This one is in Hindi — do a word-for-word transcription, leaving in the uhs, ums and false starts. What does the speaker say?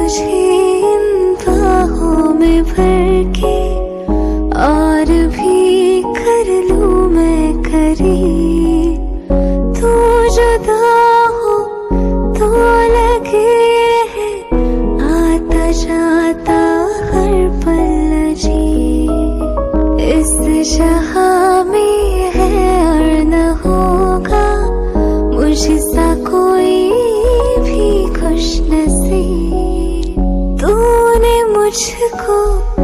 तुझे इन बाहों में भर के और भी कर लूं मैं करी। तू जुदा हो तो लगे है आता जाता हर पल जी। इस जहां में है और न होगा मुझसा कोई भी खुश नसीब। तूने मुझको